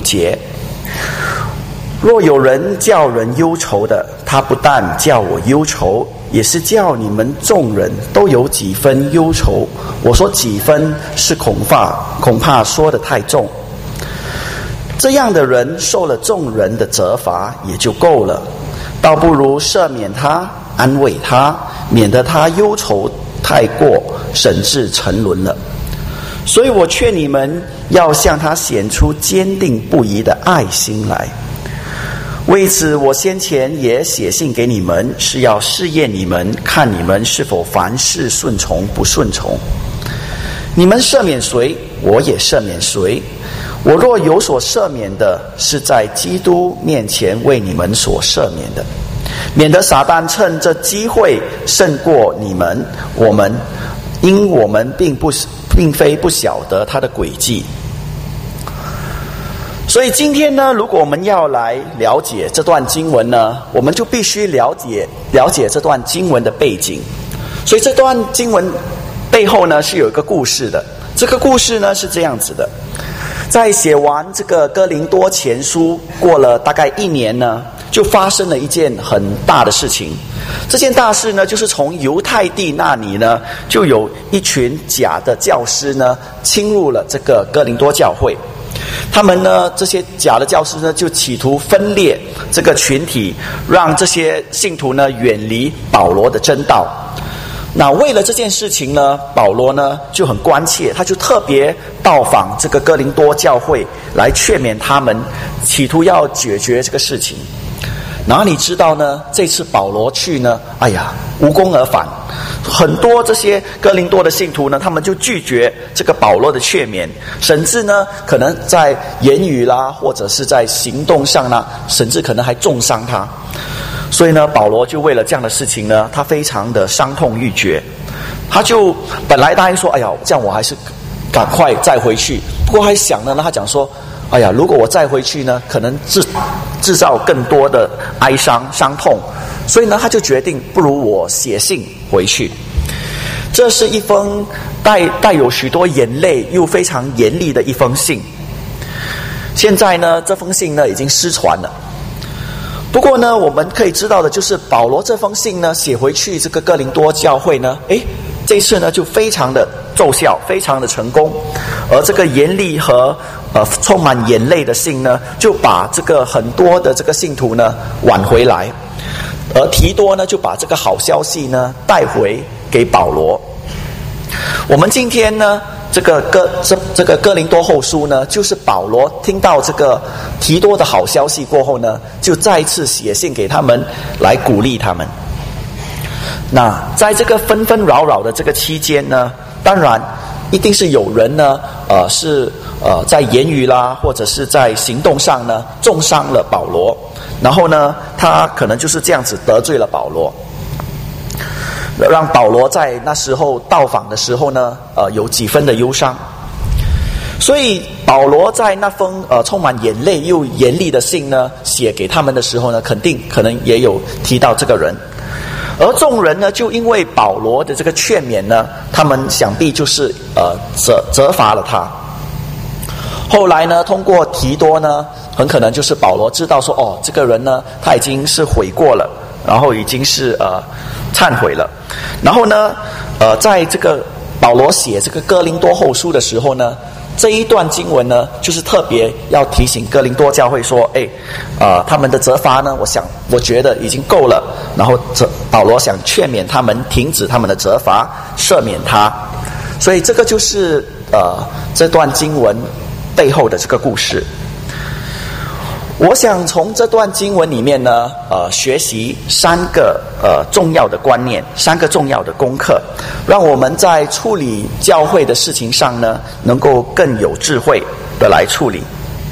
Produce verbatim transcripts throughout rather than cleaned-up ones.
节。若有人叫人忧愁的，他不但叫我忧愁，也是叫你们众人都有几分忧愁。我说几分是恐怕恐怕说得太重。这样的人受了众人的责罚也就够了，倒不如赦免他，安慰他，免得他忧愁太过，甚至沉沦了。所以我劝你们要向他显出坚定不移的爱心来。为此我先前也写信给你们，是要试验你们，看你们是否凡事顺从不顺从。你们赦免谁，我也赦免谁。我若有所赦免的，是在基督面前为你们所赦免的，免得撒旦趁这机会胜过你们。我们因我们并不并非不晓得他的诡计。所以今天呢，如果我们要来了解这段经文呢，我们就必须了解了解这段经文的背景。所以这段经文背后呢是有一个故事的。这个故事呢是这样子的：在写完这个哥林多前书过了大概一年呢，就发生了一件很大的事情。这件大事呢，就是从犹太地那里呢，就有一群假的教师呢，侵入了这个哥林多教会。他们呢，这些假的教师呢，就企图分裂这个群体，让这些信徒呢远离保罗的真道。那为了这件事情呢，保罗呢就很关切，他就特别到访这个哥林多教会，来劝勉他们，企图要解决这个事情。哪里知道呢，这次保罗去呢，哎呀，无功而返。很多这些哥林多的信徒呢，他们就拒绝这个保罗的劝勉，甚至呢可能在言语啦，或者是在行动上呢，甚至可能还重伤他。所以呢，保罗就为了这样的事情呢，他非常的伤痛欲绝。他就本来答应说，哎呀，这样我还是赶快再回去。不过还想呢，他讲说，哎呀，如果我再回去呢，可能制制造更多的哀伤伤痛。所以呢，他就决定不如我写信回去。这是一封带带有许多眼泪又非常严厉的一封信。现在呢，这封信呢已经失传了。不过呢，我们可以知道的就是保罗这封信呢写回去这个哥林多教会呢，诶，这次呢就非常的奏效，非常的成功。而这个严厉和呃充满眼泪的信呢，就把这个很多的这个信徒呢挽回来。而提多呢就把这个好消息呢带回给保罗。我们今天呢这个哥这这个哥林多后书呢，就是保罗听到这个提多的好消息过后呢，就再一次写信给他们，来鼓励他们。那在这个纷纷扰扰的这个期间呢，当然一定是有人呢呃是呃在言语啦，或者是在行动上呢重伤了保罗，然后呢他可能就是这样子得罪了保罗，让保罗在那时候到访的时候呢，呃，有几分的忧伤。所以保罗在那封呃充满眼泪又严厉的信呢，写给他们的时候呢，肯定可能也有提到这个人。而众人呢，就因为保罗的这个劝勉呢，他们想必就是呃责责罚了他。后来呢，通过提多呢，很可能就是保罗知道说，哦，这个人呢，他已经是悔过了，然后已经是呃忏悔了。然后呢，呃，在这个保罗写这个哥林多后书的时候呢，这一段经文呢，就是特别要提醒哥林多教会说，哎，呃，他们的责罚呢，我想我觉得已经够了。然后这保罗想劝勉他们停止他们的责罚，赦免他。所以这个就是呃这段经文背后的这个故事。我想从这段经文里面呢，呃，学习三个呃重要的观念，三个重要的功课，让我们在处理教会的事情上呢，能够更有智慧的来处理。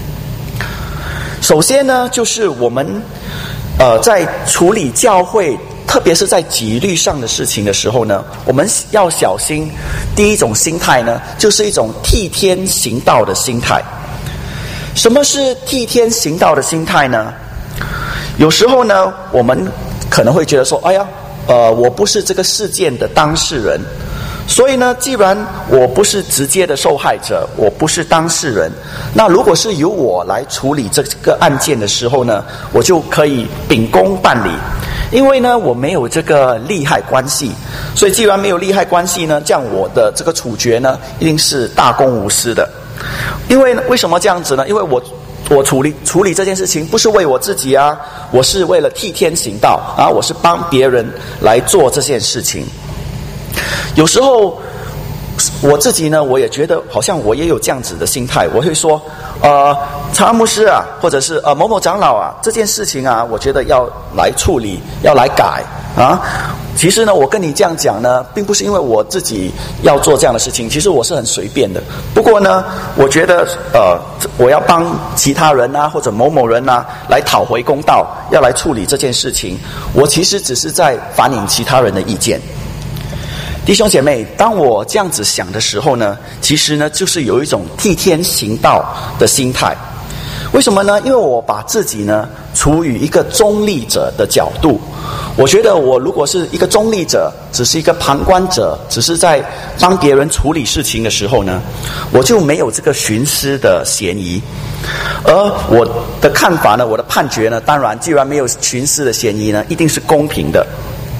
首先呢，就是我们呃在处理教会，特别是在纪律上的事情的时候呢，我们要小心。第一种心态呢，就是一种替天行道的心态。什么是替天行道的心态呢？有时候呢，我们可能会觉得说，哎呀，呃，我不是这个事件的当事人， 所以呢，既然我不是直接的受害者，我不是当事人，那如果是由我来处理这个案件的时候呢，我就可以秉公办理。因为呢，我没有这个利害关系，所以既然没有利害关系呢，这样我的这个处决呢，一定是大公无私的。因为为什么这样子呢？因为我我处理处理这件事情不是为我自己啊，我是为了替天行道啊，我是帮别人来做这件事情。有时候我自己呢，我也觉得好像我也有这样子的心态，我会说，呃，长安牧师啊，或者是呃某某长老啊，这件事情啊，我觉得要来处理，要来改啊。其实呢，我跟你这样讲呢，并不是因为我自己要做这样的事情，其实我是很随便的。不过呢，我觉得呃，我要帮其他人啊，或者某某人啊，来讨回公道，要来处理这件事情，我其实只是在反映其他人的意见。弟兄姐妹，当我这样子想的时候呢，其实呢，就是有一种替天行道的心态。为什么呢？因为我把自己呢处于一个中立者的角度，我觉得我如果是一个中立者，只是一个旁观者，只是在帮别人处理事情的时候呢，我就没有这个徇私的嫌疑。而我的看法呢，我的判决呢，当然既然没有徇私的嫌疑呢，一定是公平的。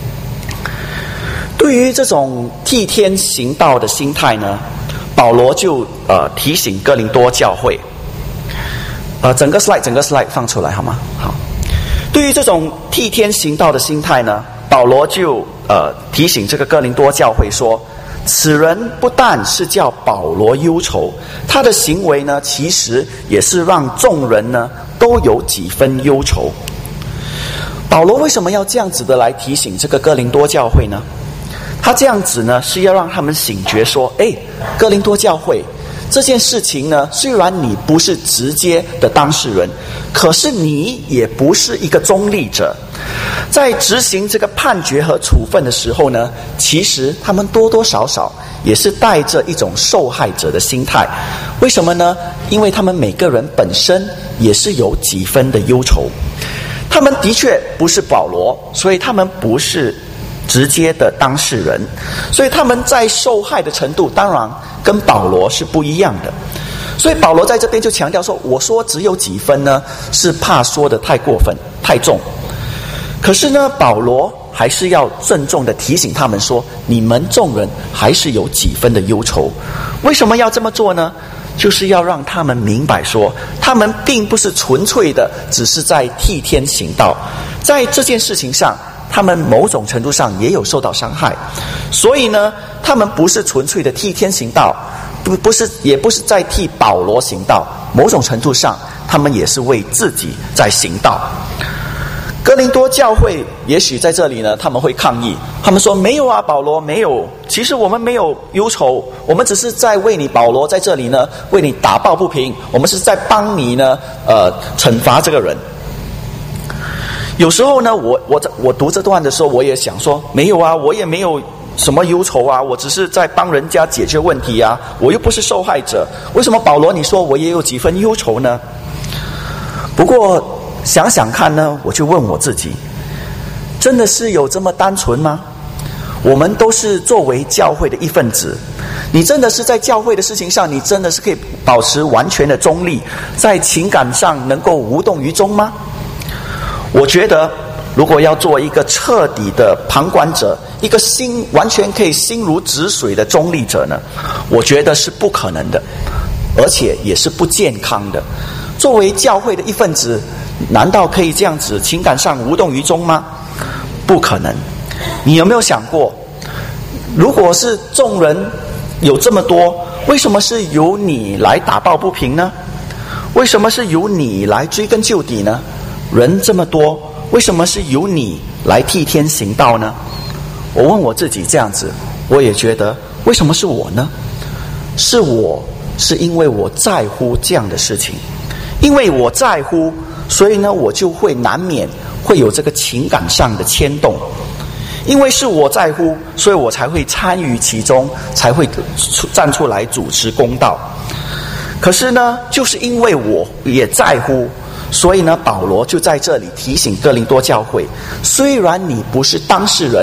对于这种替天行道的心态呢，保罗就呃提醒哥林多教会，呃整个 slide 整个 slide 放出来好吗？好。对于这种替天行道的心态呢，保罗就呃提醒这个哥林多教会说，此人不但是叫保罗忧愁，他的行为呢，其实也是让众人呢都有几分忧愁。保罗为什么要这样子的来提醒这个哥林多教会呢？他这样子呢，是要让他们醒觉说，哎，哥林多教会这件事情呢，虽然你不是直接的当事人，可是你也不是一个中立者。在执行这个判决和处分的时候呢，其实他们多多少少也是带着一种受害者的心态。为什么呢？因为他们每个人本身也是有几分的忧愁。他们的确不是保罗，所以他们不是直接的当事人，所以他们在受害的程度当然跟保罗是不一样的。所以保罗在这边就强调说，我说只有几分呢，是怕说得太过分太重。可是呢，保罗还是要郑重的提醒他们说，你们众人还是有几分的忧愁。为什么要这么做呢？就是要让他们明白说，他们并不是纯粹的只是在替天行道，在这件事情上他们某种程度上也有受到伤害，所以呢，他们不是纯粹的替天行道，不不是，也不是在替保罗行道，某种程度上，他们也是为自己在行道。哥林多教会也许在这里呢，他们会抗议，他们说没有啊，保罗没有，其实我们没有忧愁，我们只是在为你保罗在这里呢，为你打抱不平，我们是在帮你呢，呃，惩罚这个人。有时候呢，我我我读这段的时候，我也想说，没有啊，我也没有什么忧愁啊，我只是在帮人家解决问题啊，我又不是受害者，为什么保罗你说我也有几分忧愁呢？不过想想看呢，我就问我自己，真的是有这么单纯吗？我们都是作为教会的一份子，你真的是在教会的事情上，你真的是可以保持完全的中立，在情感上能够无动于衷吗？我觉得如果要做一个彻底的旁观者，一个心完全可以心如止水的中立者呢，我觉得是不可能的，而且也是不健康的。作为教会的一份子，难道可以这样子情感上无动于衷吗？不可能。你有没有想过，如果是众人有这么多，为什么是由你来打抱不平呢？为什么是由你来追根究底呢？人这么多，为什么是由你来替天行道呢？我问我自己这样子，我也觉得为什么是我呢？是我，是因为我在乎这样的事情，因为我在乎，所以呢，我就会难免会有这个情感上的牵动。因为是我在乎，所以我才会参与其中，才会站出来主持公道。可是呢，就是因为我也在乎，所以呢，保罗就在这里提醒哥林多教会，虽然你不是当事人，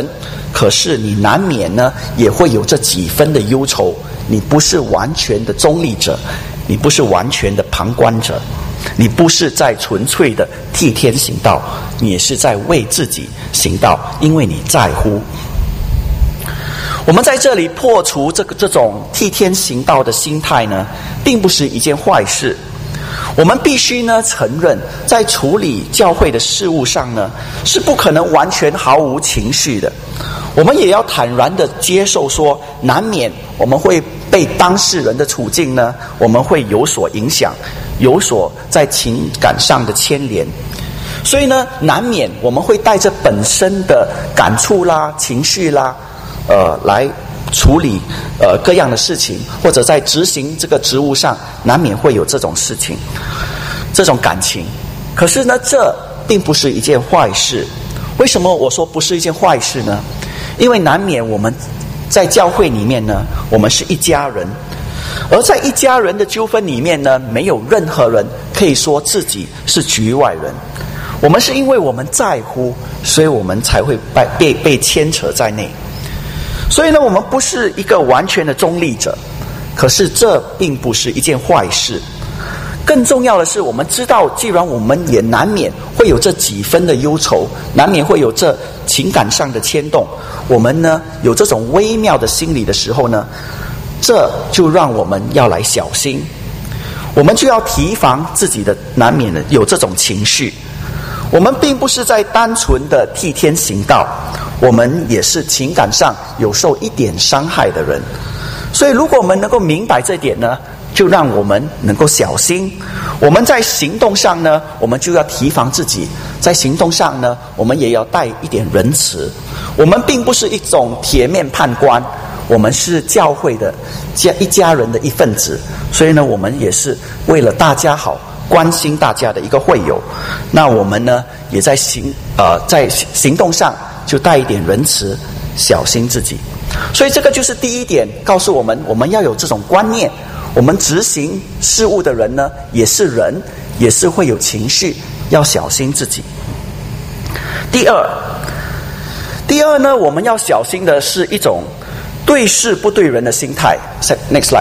可是你难免呢也会有这几分的忧愁，你不是完全的中立者，你不是完全的旁观者，你不是在纯粹的替天行道，你也是在为自己行道，因为你在乎。我们在这里破除这个这种替天行道的心态呢，并不是一件坏事。我们必须呢承认，在处理教会的事务上呢，是不可能完全毫无情绪的。我们也要坦然的接受说，难免我们会被当事人的处境呢，我们会有所影响，有所在情感上的牵连。所以呢，难免我们会带着本身的感触啦、情绪啦，呃，来处理呃各样的事情，或者在执行这个职务上，难免会有这种事情、这种感情。可是呢，这并不是一件坏事。为什么我说不是一件坏事呢？因为难免我们在教会里面呢，我们是一家人，而在一家人的纠纷里面呢，没有任何人可以说自己是局外人。我们是因为我们在乎，所以我们才会被被被牵扯在内。所以呢，我们不是一个完全的中立者，可是这并不是一件坏事。更重要的是，我们知道，既然我们也难免会有这几分的忧愁，难免会有这情感上的牵动，我们呢有这种微妙的心理的时候呢，这就让我们要来小心，我们就要提防自己的难免的有这种情绪。我们并不是在单纯的替天行道，我们也是情感上有受一点伤害的人。所以如果我们能够明白这点呢，就让我们能够小心。我们在行动上呢，我们就要提防自己，在行动上呢，我们也要带一点仁慈。我们并不是一种铁面判官，我们是教会的家一家人的一份子，所以呢，我们也是为了大家好，关心大家的一个会友。那我们呢，也在行呃在行动上就带一点仁慈，小心自己。所以这个就是第一点，告诉我们我们要有这种观念。我们执行事务的人呢，也是人，也是会有情绪，要小心自己。第二，第二呢，我们要小心的是一种对事不对人的心态。Next slide。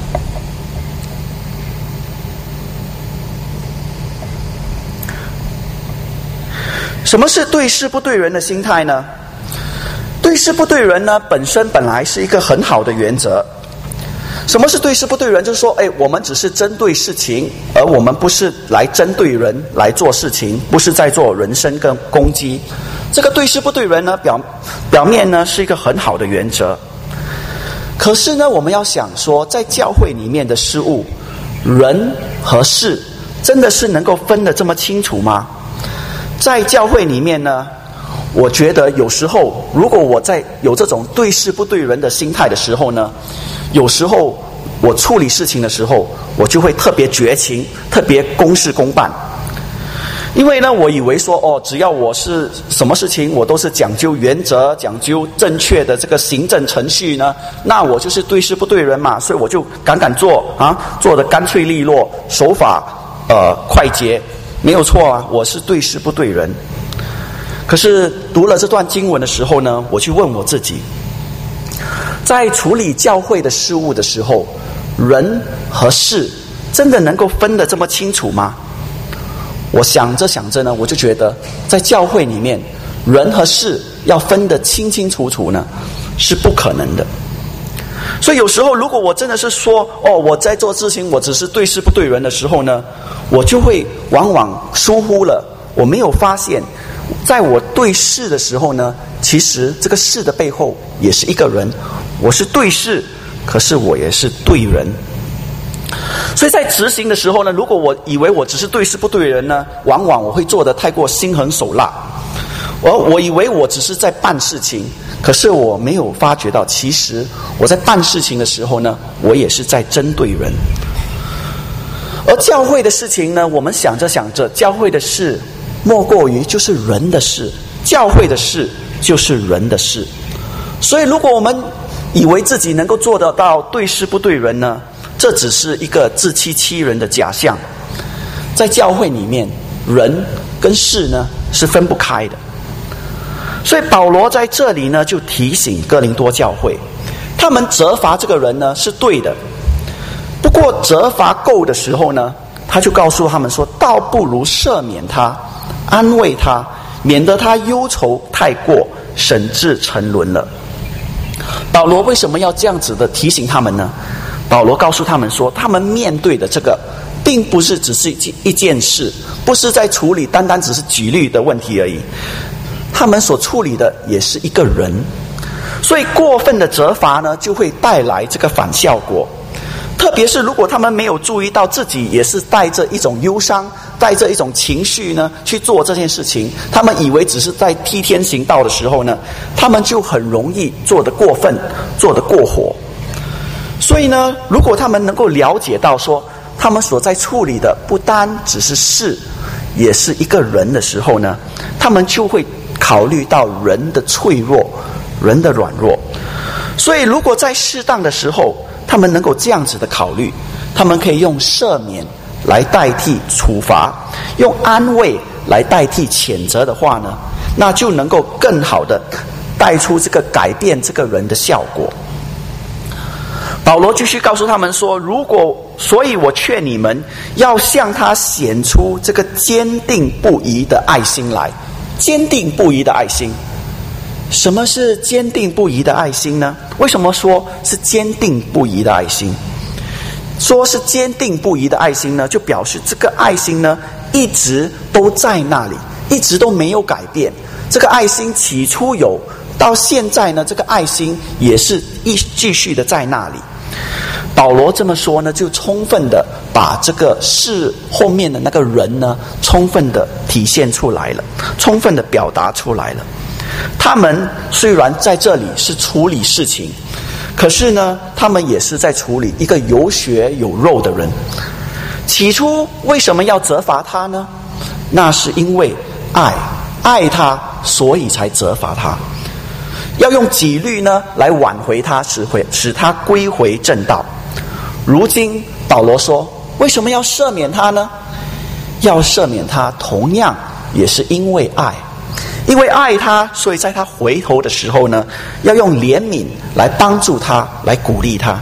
什么是对事不对人的心态呢？对事不对人呢，本身本来是一个很好的原则。什么是对事不对人？就是说，哎，我们只是针对事情，而我们不是来针对人来做事情，不是在做人身跟攻击。这个对事不对人呢，表表面呢是一个很好的原则。可是呢，我们要想说，在教会里面的事物，人和事真的是能够分得这么清楚吗？在教会里面呢，我觉得有时候，如果我在有这种对事不对人的心态的时候呢，有时候我处理事情的时候，我就会特别绝情，特别公事公办。因为呢，我以为说，哦，只要我是什么事情，我都是讲究原则，讲究正确的这个行政程序呢，那我就是对事不对人嘛，所以我就敢敢做啊，做得干脆利落，手法呃快捷，没有错啊，我是对事不对人。可是读了这段经文的时候呢，我去问我自己，在处理教会的事务的时候，人和事真的能够分得这么清楚吗？我想着想着呢，我就觉得在教会里面，人和事要分得清清楚楚呢，是不可能的。所以有时候如果我真的是说，哦，我在做事情我只是对事不对人的时候呢，我就会往往疏忽了，我没有发现在我对事的时候呢，其实这个事的背后也是一个人，我是对事，可是我也是对人。所以在执行的时候呢，如果我以为我只是对事不对人呢，往往我会做得太过心狠手辣。我我以为我只是在办事情，可是我没有发觉到，其实我在办事情的时候呢，我也是在针对人。而教会的事情呢，我们想着想着，教会的事莫过于就是人的事，教会的事就是人的事。所以如果我们以为自己能够做得到对事不对人呢，这只是一个自欺欺人的假象。在教会里面，人跟事呢是分不开的。 所以保罗在这里呢，就提醒哥林多教会，他们责罚这个人呢是对的，不过责罚够的时候呢，他就告诉他们说，倒不如赦免他，安慰他，免得他忧愁太过，甚至沉沦了。保罗为什么要这样子的提醒他们呢？保罗告诉他们说，他们面对的这个并不是只是一件事，不是在处理单单只是纪律的问题而已，他们所处理的也是一个人。所以过分的责罚呢，就会带来这个反效果。特别是如果他们没有注意到自己也是带着一种忧伤，带着一种情绪呢去做这件事情，他们以为只是在替天行道的时候呢，他们就很容易做得过分，做得过火。所以呢，如果他们能够了解到说，他们所在处理的不单只是事，也是一个人的时候呢，他们就会考虑到人的脆弱，人的软弱。所以如果在适当的时候，他们能够这样子的考虑，他们可以用赦免来代替处罚，用安慰来代替谴责的话呢，那就能够更好的带出这个改变这个人的效果。保罗继续告诉他们说，如果所以我劝你们要向他显出这个坚定不移的爱心来。坚定不移的爱心，什么是坚定不移的爱心呢？为什么说是坚定不移的爱心？说是坚定不移的爱心呢，就表示这个爱心呢一直都在那里，一直都没有改变。这个爱心起初有，到现在呢，这个爱心也是一继续的在那里。保罗这么说呢，就充分的把这个事后面的那个人呢，充分的体现出来了，充分的表达出来了。他们虽然在这里是处理事情，可是呢，他们也是在处理一个有血有肉的人。起初为什么要责罚他呢？那是因为爱，爱他，所以才责罚他。要用纪律呢来挽回他，使回使他归回正道。如今保罗说，为什么要赦免他呢？要赦免他，同样也是因为爱，因为爱他，所以在他回头的时候呢，要用怜悯来帮助他，来鼓励他。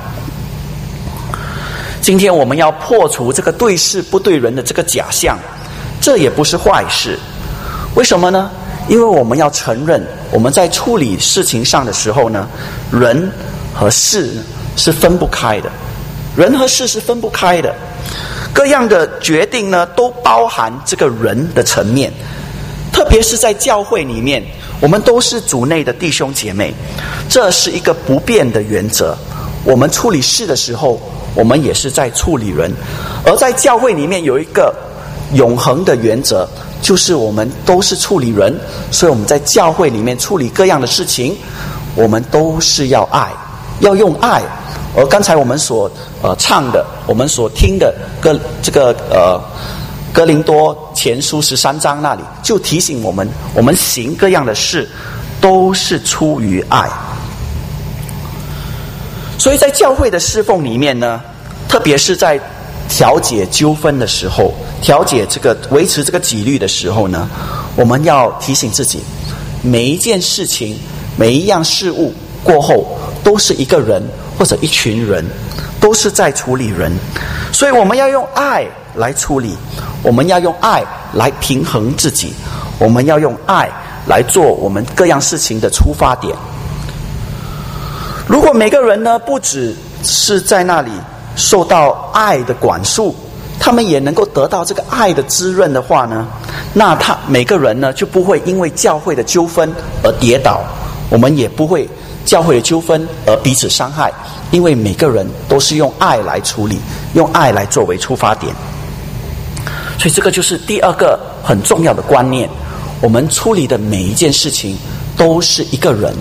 今天我们要破除这个对事不对人的这个假象，这也不是坏事。为什么呢？因为我们要承认，我们在处理事情上的时候呢，人和事是分不开的，人和事是分不开的。各样的决定呢，都包含这个人的层面。特别是在教会里面，我们都是主内的弟兄姐妹，这是一个不变的原则。我们处理事的时候，我们也是在处理人。而在教会里面有一个永恒的原则，就是我们都是处理人，所以我们在教会里面处理各样的事情，我们都是要爱，要用爱。而刚才我们所呃唱的，我们所听的歌，这个呃哥林多前书十三章那里就提醒我们，我们行各样的事都是出于爱。所以在教会的侍奉里面呢，特别是在调解纠纷的时候，调解这个维持这个纪律的时候呢，我们要提醒自己，每一件事情，每一样事物过后，都是一个人或者一群人，都是在处理人。所以我们要用爱来处理，我们要用爱来平衡自己，我们要用爱来做我们各样事情的出发点。如果每个人呢，不只是在那里受到爱的管束，他们也能够得到这个爱的滋润的话呢，那他每个人呢就不会因为教会的纠纷而跌倒，我们也不会教会的纠纷而彼此伤害，因为每个人都是用爱来处理，用爱来作为出发点。所以这个就是第二个很重要的观念，我们处理的每一件事情都是一个人。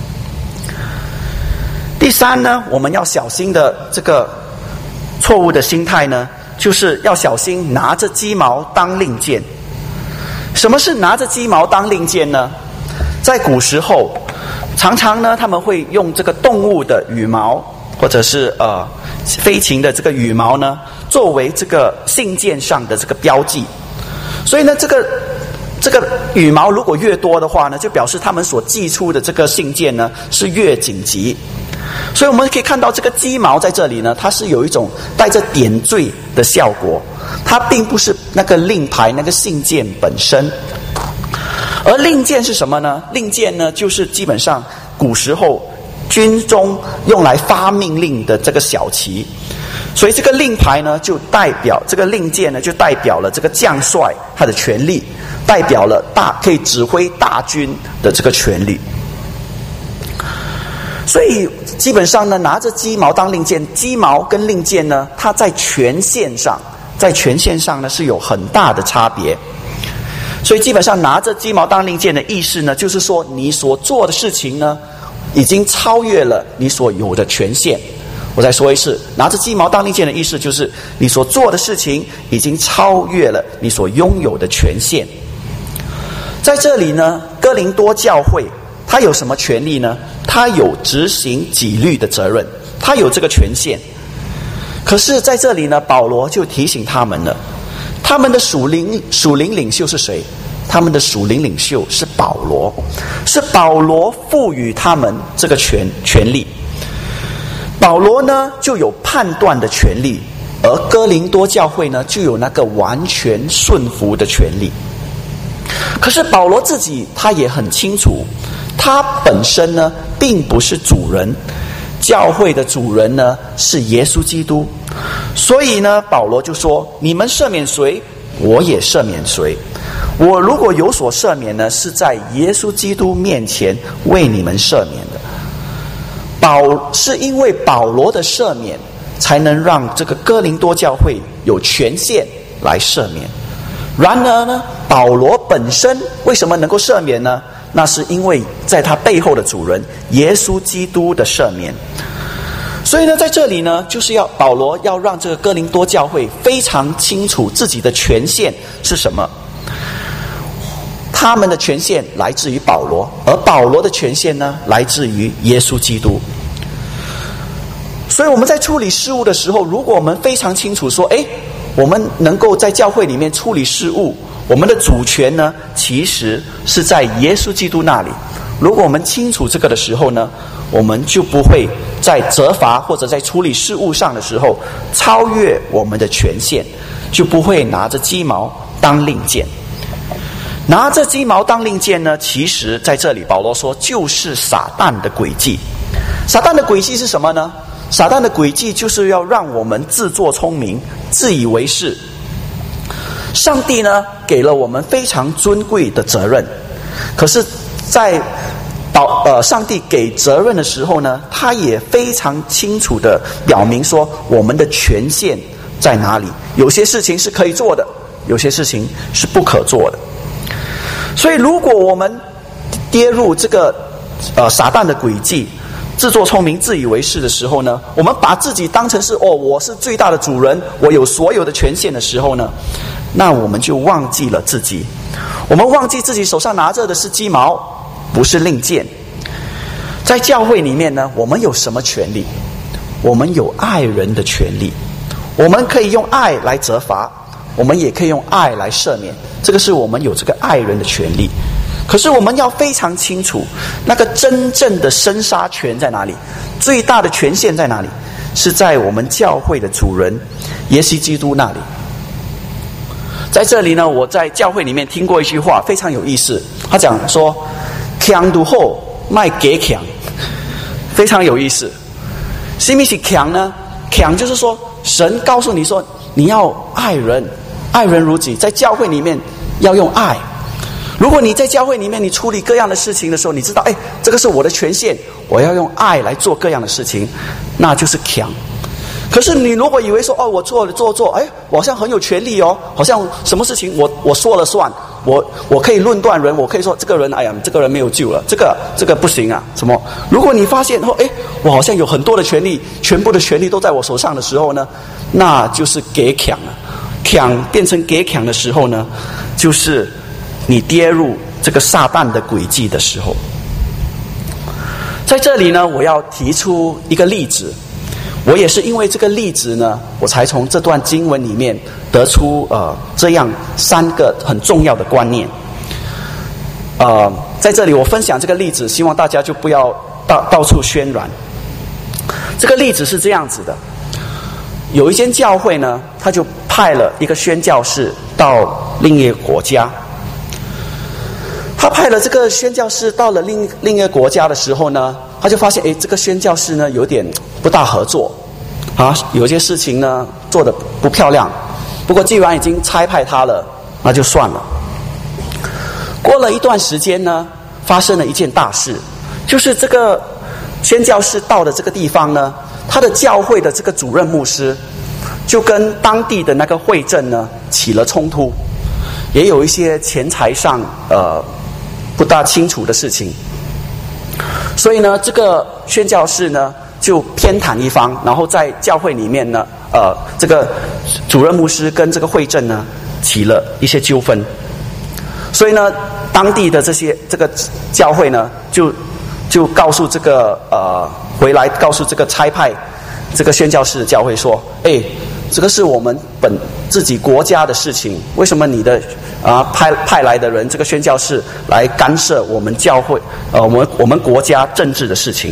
第三呢，我们要小心的这个错误的心态呢，就是要小心拿着鸡毛当令箭。什么是拿着鸡毛当令箭呢？在古时候，常常呢他们会用这个动物的羽毛，或者是呃飞禽的这个羽毛呢，作为这个信件上的这个标记。所以呢，这个这个羽毛如果越多的话呢，就表示他们所寄出的这个信件呢是越紧急。所以我们可以看到这个鸡毛在这里呢，它是有一种带着点缀的效果，它并不是那个令牌那个信件本身。而令箭是什么呢？令箭呢，就是基本上古时候军中用来发命令的这个小旗，所以这个令牌呢，就代表这个令箭呢，就代表了这个将帅他的权力，代表了大可以指挥大军的这个权力。所以基本上呢，拿着鸡毛当令箭，鸡毛跟令箭呢，它在权限上，在权限上呢是有很大的差别。所以基本上拿着鸡毛当令箭的意思呢，就是说你所做的事情呢，已经超越了你所有的权限。我再说一次，拿着鸡毛当令箭的意思就是你所做的事情已经超越了你所拥有的权限。在这里呢，哥林多教会他有什么权利呢？他有执行纪律的责任，他有这个权限。可是在这里呢，保罗就提醒他们了，他们的属灵属灵领袖是谁？他们的属灵领袖是保罗，是保罗赋予他们这个权权利。保罗呢就有判断的权利，而哥林多教会呢就有那个完全顺服的权利。可是保罗自己他也很清楚，他本身呢并不是主人，教会的主人呢是耶稣基督。所以呢，保罗就说：你们赦免谁，我也赦免谁。我如果有所赦免呢，是在耶稣基督面前为你们赦免的。保是因为保罗的赦免，才能让这个哥林多教会有权限来赦免。然而呢，保罗本身为什么能够赦免呢？那是因为在他背后的主人耶稣基督的赦免。所以呢，在这里呢，就是要保罗要让这个哥林多教会非常清楚自己的权限是什么。他们的权限来自于保罗，而保罗的权限呢，来自于耶稣基督。所以我们在处理事务的时候，如果我们非常清楚说，诶，我们能够在教会里面处理事务，我们的主权呢，其实是在耶稣基督那里。如果我们清楚这个的时候呢，我们就不会在责罚或者在处理事务上的时候超越我们的权限，就不会拿着鸡毛当令箭。拿着鸡毛当令箭呢，其实在这里保罗说就是撒旦的诡计。撒旦的诡计是什么呢？撒旦的诡计就是要让我们自作聪明，自以为是。上帝呢给了我们非常尊贵的责任，可是在保呃上帝给责任的时候呢，他也非常清楚地表明说我们的权限在哪里。有些事情是可以做的，有些事情是不可做的。所以如果我们跌入这个呃撒旦的诡计，自作聪明自以为是的时候呢，我们把自己当成是哦我是最大的主人，我有所有的权限的时候呢，那我们就忘记了自己。我们忘记自己手上拿着的是鸡毛，不是令箭。在教会里面呢，我们有什么权利？我们有爱人的权利。我们可以用爱来责罚，我们也可以用爱来赦免，这个是我们有这个爱人的权利。可是我们要非常清楚，那个真正的生杀权在哪里？最大的权限在哪里？是在我们教会的主人耶稣基督那里。在这里呢，我在教会里面听过一句话非常有意思，他讲说强独后卖给强，非常有意思。什么是强呢？强就是说神告诉你说你要爱人，爱人如己，在教会里面要用爱。如果你在教会里面你处理各样的事情的时候，你知道哎，这个是我的权限，我要用爱来做各样的事情，那就是强。可是你如果以为说哦，我做了做做，哎，我好像很有权利哦，好像什么事情我我说了算，我我可以论断人，我可以说这个人，哎呀，这个人没有救了，这个这个不行啊，什么？如果你发现哦，哎，我好像有很多的权利，全部的权利都在我手上的时候呢，那就是给强了。强变成给强的时候呢，就是你跌入这个撒旦的诡计的时候。在这里呢，我要提出一个例子。我也是因为这个例子呢，我才从这段经文里面得出呃这样三个很重要的观念。 呃，在这里我分享这个例子，希望大家就不要到到处渲染。这个例子是这样子的：有一间教会呢，他就派了一个宣教士到另一个国家。他派了这个宣教士到了另另一个国家的时候呢，他就发现，哎，这个宣教士呢有点不大合作，啊，有些事情呢做得不漂亮。不过既然已经差派他了，那就算了。过了一段时间呢，发生了一件大事，就是这个宣教士到的这个地方呢，他的教会的这个主任牧师就跟当地的那个会政呢起了冲突，也有一些钱财上呃不大清楚的事情，所以呢，这个宣教士呢就偏袒一方，然后在教会里面呢，呃，这个主任牧师跟这个会政呢起了一些纠纷，所以呢，当地的这些这个教会呢，就就告诉这个呃回来告诉这个差派这个宣教士的教会说，哎，这个是我们本自己国家的事情，为什么你的啊派派来的人这个宣教士来干涉我们教会呃我们我们国家政治的事情？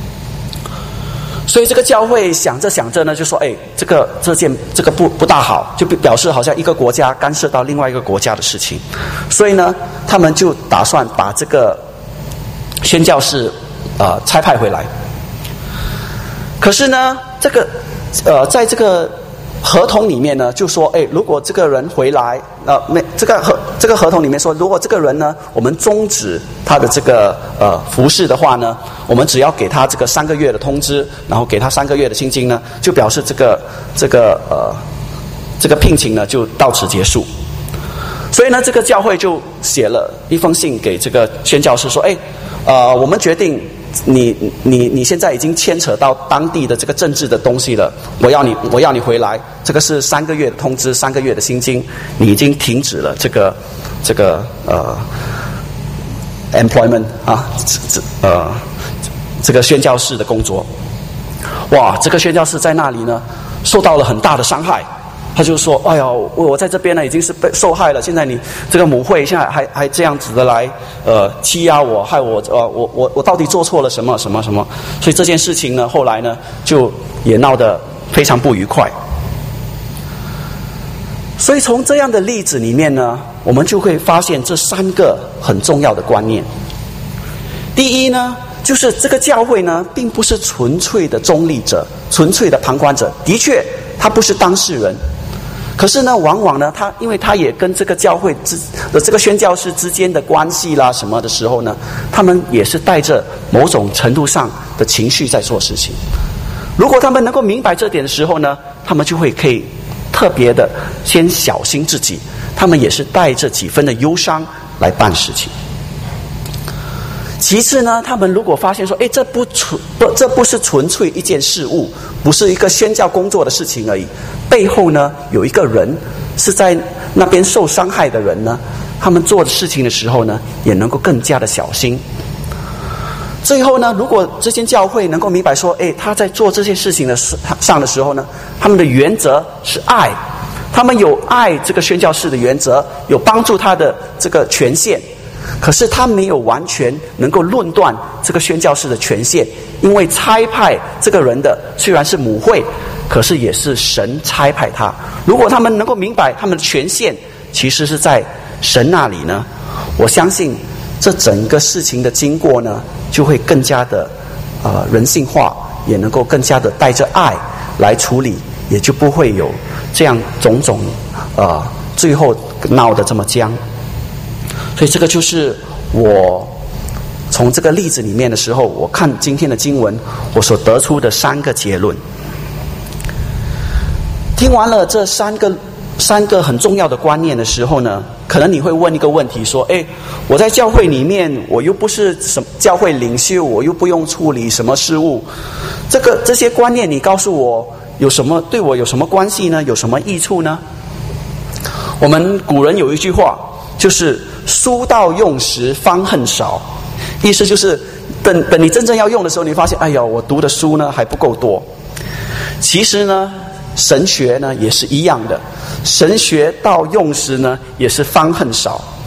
所以这个教会想着想着呢，就说，哎，这个这件这个不不大好，就表示好像一个国家干涉到另外一个国家的事情，所以呢，他们就打算把这个宣教士呃差派回来。可是呢，这个呃在这个合同里面呢，就说，哎，如果这个人回来，呃，没这个合这个合同里面说，如果这个人呢，我们终止他的这个呃服事的话呢，我们只要给他这个三个月的通知，然后给他三个月的薪金呢，就表示这个这个呃这个聘请呢就到此结束。所以呢，这个教会就写了一封信给这个宣教士说，哎，呃，我们决定。你你你现在已经牵扯到当地的这个政治的东西了，我要你我要你回来，这个是三个月的通知，三个月的薪金，你已经停止了这个这个呃 employment 啊，这呃这个宣教士的工作。哇，这个宣教士在那里呢，受到了很大的伤害。他就说：“哎呀，我在这边呢已经是被受害了。现在你这个母会现在还还这样子的来呃欺压我，害我呃我我我到底做错了什么什么什么？所以这件事情呢，后来呢就也闹得非常不愉快。所以从这样的例子里面呢，我们就会发现这三个很重要的观念。第一呢，就是这个教会呢，并不是纯粹的中立者，纯粹的旁观者。的确，他不是当事人。”可是呢，往往呢，他因为他也跟这个教会之的这个宣教士之间的关系啦什么的时候呢，他们也是带着某种程度上的情绪在做事情。如果他们能够明白这点的时候呢，他们就会可以特别的先小心自己，他们也是带着几分的忧伤来办事情。其次呢，他们如果发现说，哎，这不纯不这不是纯粹一件事物，不是一个宣教工作的事情而已，背后呢有一个人是在那边受伤害的人呢，他们做的事情的时候呢，也能够更加的小心。最后呢，如果这间教会能够明白说，哎，他在做这些事情的上的时候呢，他们的原则是爱，他们有爱这个宣教士的原则，有帮助他的这个权限。可是他没有完全能够论断这个宣教士的权限，因为差派这个人的虽然是母会，可是也是神差派他。如果他们能够明白他们的权限其实是在神那里呢，我相信这整个事情的经过呢，就会更加的呃人性化，也能够更加的带着爱来处理，也就不会有这样种种呃最后闹得这么僵。所以这个就是我从这个例子里面的时候，我看今天的经文，我所得出的三个结论。听完了这三个三个很重要的观念的时候呢，可能你会问一个问题说，哎，我在教会里面，我又不是什么教会领袖，我又不用处理什么事务，这个这些观念你告诉我有什么对我有什么关系呢？有什么益处呢？我们古人有一句话，就是书到用时方恨少，意思就是等等你真正要用的时候，你发现，哎呀，我读的书呢还不够多。其实呢，神学呢也是一样的，神学到用时呢也是方恨少。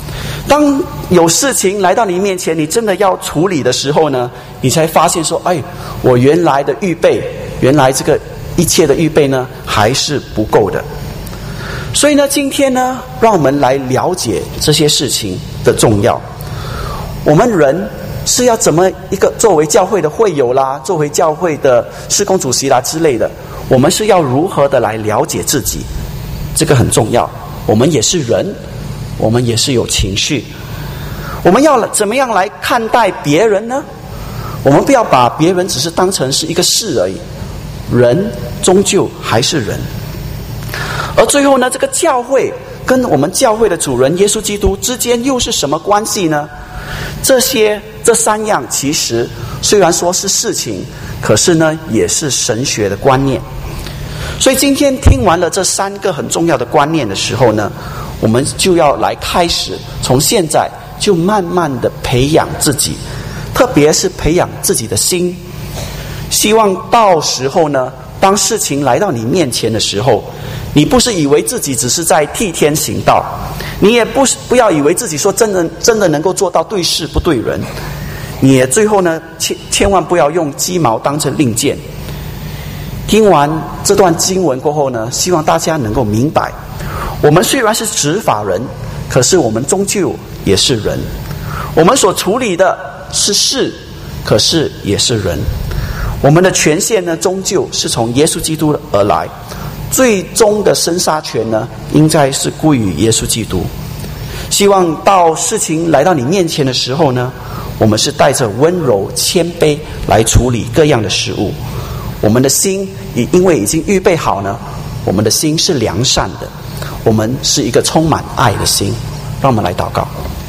当有事情来到你面前，你真的要处理的时候呢，你才发现说，哎，我原来的预备，原来这个一切的预备呢，还是不够的。所以呢，今天呢，让我们来了解这些事情的重要。我们人是要怎么一个作为教会的会友啦，作为教会的事工主席啦之类的，我们是要如何的来了解自己，这个很重要。我们也是人，我们也是有情绪，我们要怎么样来看待别人呢？我们不要把别人只是当成是一个事而已，人终究还是人。而最后呢，这个教会跟我们教会的主人耶稣基督之间又是什么关系呢？这些这三样其实虽然说是事情，可是呢也是神学的观念。所以今天听完了这三个很重要的观念的时候呢，我们就要来开始从现在就慢慢的培养自己，特别是培养自己的心。希望到时候呢，当事情来到你面前的时候，你不是以为自己只是在替天行道，你也不是不要以为自己说真的真的能够做到对事不对人，你也最后呢千千万不要用鸡毛当成令箭。听完这段经文过后呢，希望大家能够明白，我们虽然是执法人，可是我们终究也是人。我们所处理的是事，可是也是人。我们的权限呢，终究是从耶稣基督而来，最终的生杀权呢，应该是归于耶稣基督。希望到事情来到你面前的时候呢，我们是带着温柔谦卑来处理各样的事物。我们的心也因为已经预备好呢，我们的心是良善的，我们是一个充满爱的心。让我们来祷告。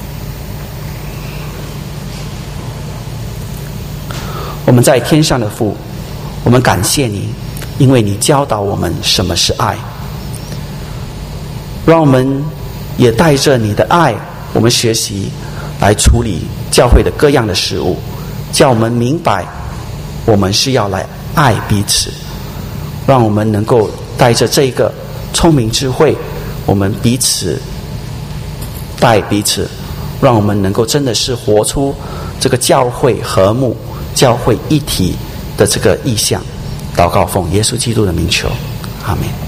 我们在天上的父，我们感谢你，因为你教导我们什么是爱。让我们也带着你的爱，我们学习来处理教会的各样的事物，叫我们明白我们是要来爱彼此。让我们能够带着这个聪明智慧，我们彼此带彼此，让我们能够真的是活出这个教会和睦、教会一体的这个意象。祷告奉耶稣基督的名求，阿们。